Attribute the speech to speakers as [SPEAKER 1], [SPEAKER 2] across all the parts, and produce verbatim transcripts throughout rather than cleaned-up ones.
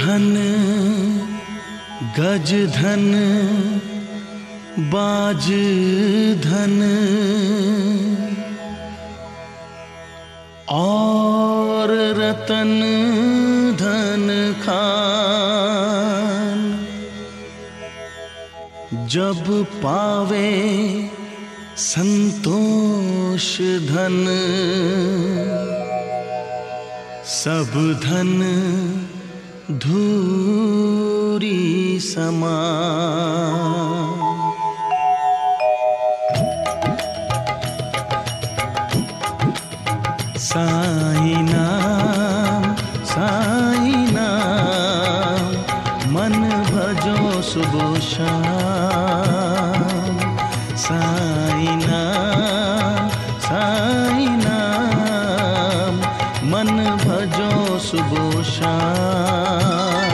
[SPEAKER 1] धन गज धन बाज धन और रतन धन खान, जब पावे संतोष धन सब धन धूरी समान। साईं नाम साईं नाम मन भजो सुबह शाम। साईं नाम साईं नाम मन भजो सुबह शाम।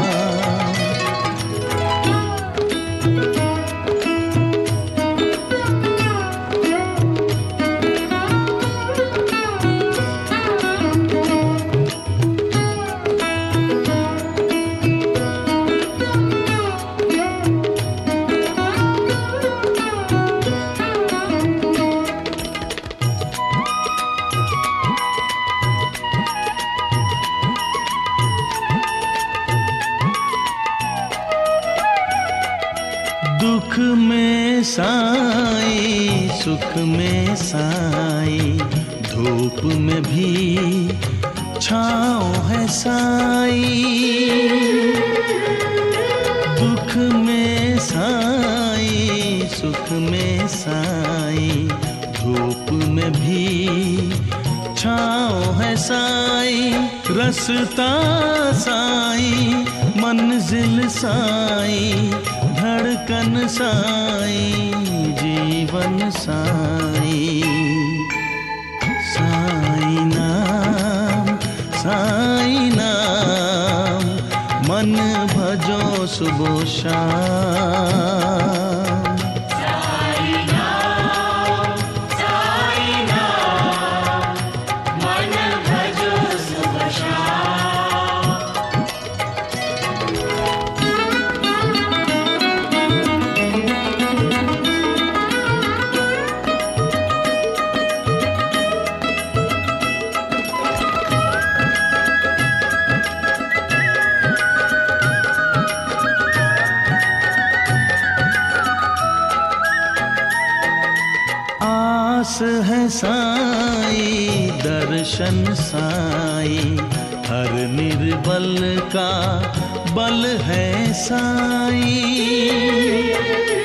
[SPEAKER 1] दुख में साईं सुख में साईं, धूप में भी छाँव है साईं। दुख में साईं सुख में साईं, धूप में भी छाँव है साईं। रस्ता साईं मंजिल साईं, धड़कन साईं जीवन साईं। साईं नाम साईं नाम मन भजो सुबह शाम। आस है साईं दर्शन साईं, हर निर्बल का बल है साईं।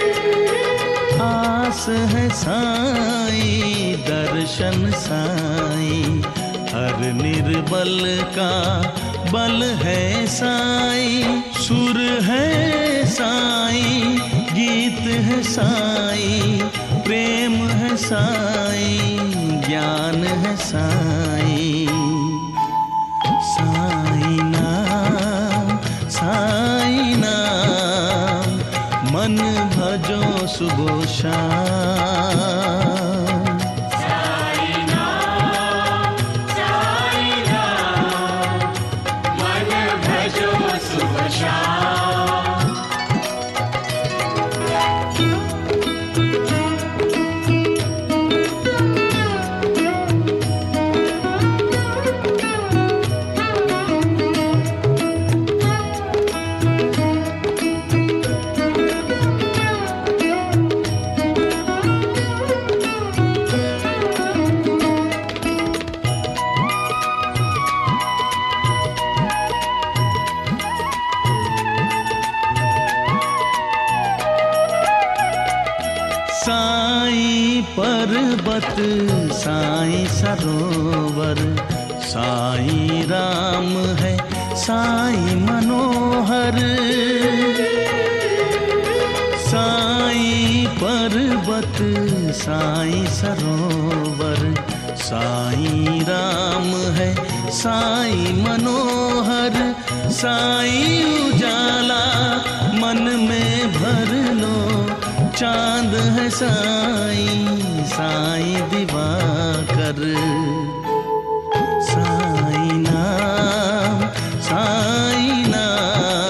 [SPEAKER 1] आस है साईं दर्शन साईं, हर निर्बल का बल है साईं। सुर है साईं गीत है साईं, प्रेम है साईं ज्ञान है साईं। साईं नाम साईं नाम मन भजो सुबह शाम। साईं पर्वत साईं सरोवर, साईं राम है साईं मनोहर। साईं पर्वत साईं सरोवर, साईं राम है साईं मनोहर। साईं उजाला मन में भर लो, चांद है साईं साईं दिवाकर। साईं नाम साईं नाम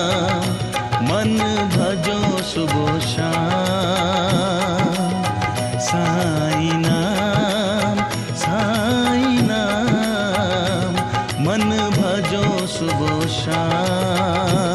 [SPEAKER 1] सुबह शाम।